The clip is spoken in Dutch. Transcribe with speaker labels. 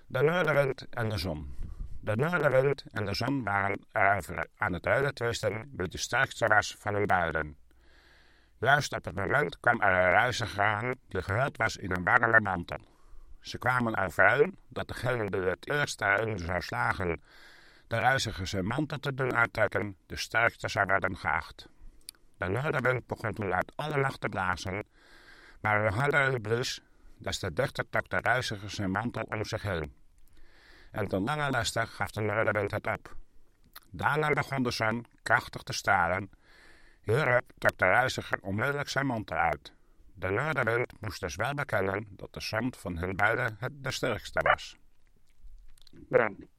Speaker 1: De noordenwind en de zon. De noordenwind en de zon waren erover aan het uitwisten wie de sterkste was van hun beiden. Juist op het moment kwam er een reiziger aan die gehuld was in een warme mantel. Ze kwamen overeen dat degene die het eerst erin zou slagen de reiziger zijn mantel te doen uittrekken, de sterkste zou worden geacht. De noordenwind begon toen uit alle lucht te blazen, maar hoe harder hij blies, des te dichter trok de reiziger zijn mantel om zich heen. En ten lange leste gaf de noordenwind het op. Daarna begon de zon krachtig te stralen. Hierop trok de reiziger onmiddellijk zijn mantel uit. De noordenwind moest dus wel bekennen dat de zon van hun beiden het de sterkste was. Bedankt.